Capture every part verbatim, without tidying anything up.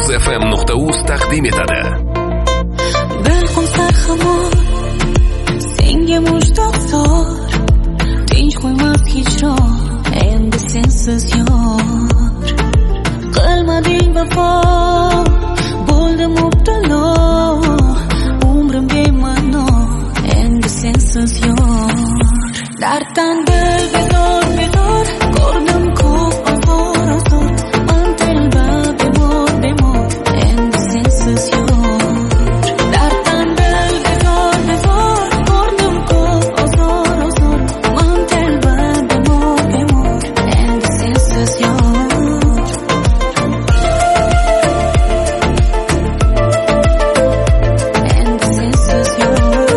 muzfm nuqta uz taqdim etadi. Bir qolsar hamon senga mushtoq zor, tinch qo'ymas hijron, endi sensiz yor. Qilmading vafo, bo'ldim mubtalo, umrim bema'no, endi sensiz yor. Darddan dil bezor bezor, ko'rdim ko'p ozor ozor, man telba bemor bemor, endi sensiz yor. Darddan dil bezor bezor, ko'rdim ko'p ozor ozor, man telba bemor bemor, endi sensiz yor. Endi sensiz yor.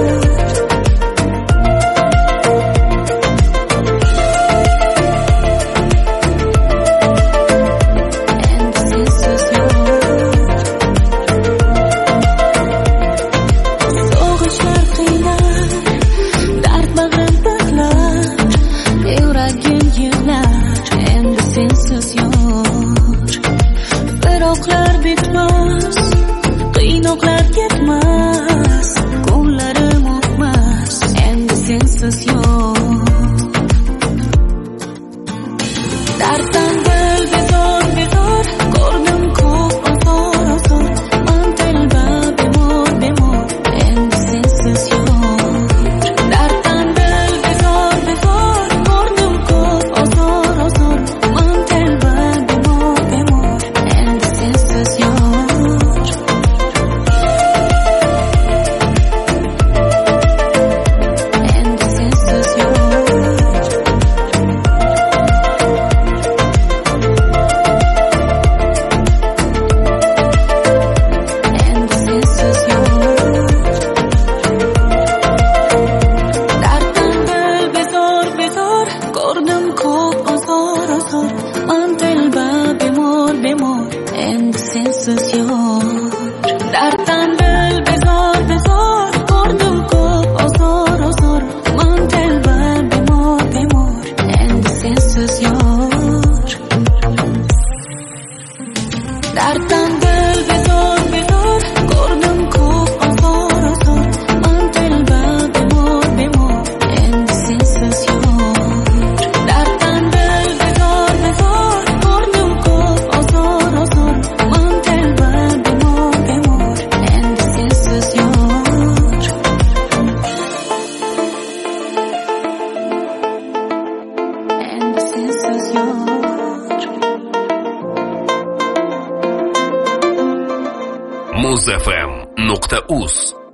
Biroqlar bitmas, qiynoqlar ketmas, kunlarim o'tmas, endi sensiz yo'q. Darddan dil bezor bezor, ko'rdim ko'p ozor ozor, man telba bemor bemor, endi sensiz yo'q. Darddan dil bezor bezor, ko'rdim ko'p ozor ozor, man telba bemor bemor, endi sensiz yor. Endi sensiz yor. Endi sensiz yor. Darddan dil bezor bezor, ko'rdim ko'p ozor ozor, man telba bemor bemor, endi sensiz yor. Darddan dil bezor bezor, ko'rdim ko'p ozor ozor, man telba bemor bemor, endi sensiz yor. Darddan dil bezor bezor, ko'rdim ko'p ozor ozor, man telba bemor bemor, endi sensiz yor. Darddan dil bezor bezor, ko'rdim ko'p ozor ozor, man telba bemor bemor, endi sensiz yor. Endi sensiz yor. muzfm nuqta uz